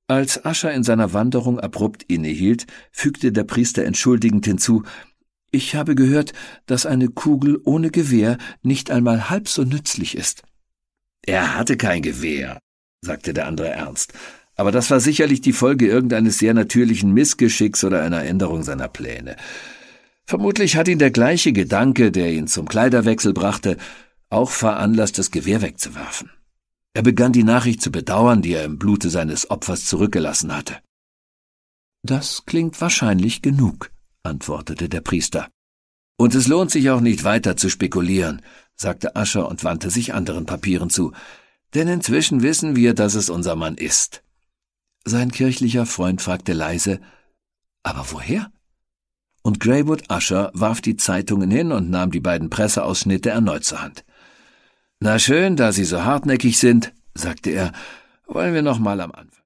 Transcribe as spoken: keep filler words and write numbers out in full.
Als Usher in seiner Wanderung abrupt innehielt, fügte der Priester entschuldigend hinzu: »Ich habe gehört, dass eine Kugel ohne Gewehr nicht einmal halb so nützlich ist.« »Er hatte kein Gewehr«, sagte der andere ernst, »aber das war sicherlich die Folge irgendeines sehr natürlichen Missgeschicks oder einer Änderung seiner Pläne. Vermutlich hat ihn der gleiche Gedanke, der ihn zum Kleiderwechsel brachte, auch veranlasst, das Gewehr wegzuwerfen. Er begann die Nachricht zu bedauern, die er im Blute seines Opfers zurückgelassen hatte.« »Das klingt wahrscheinlich genug«, antwortete der Priester. »Und es lohnt sich auch nicht weiter zu spekulieren«, sagte Usher und wandte sich anderen Papieren zu, »denn inzwischen wissen wir, dass es unser Mann ist.« Sein kirchlicher Freund fragte leise: »Aber woher?« Und Greywood Usher warf die Zeitungen hin und nahm die beiden Presseausschnitte erneut zur Hand. »Na schön, da Sie so hartnäckig sind«, sagte er, »wollen wir noch mal am Anfang.«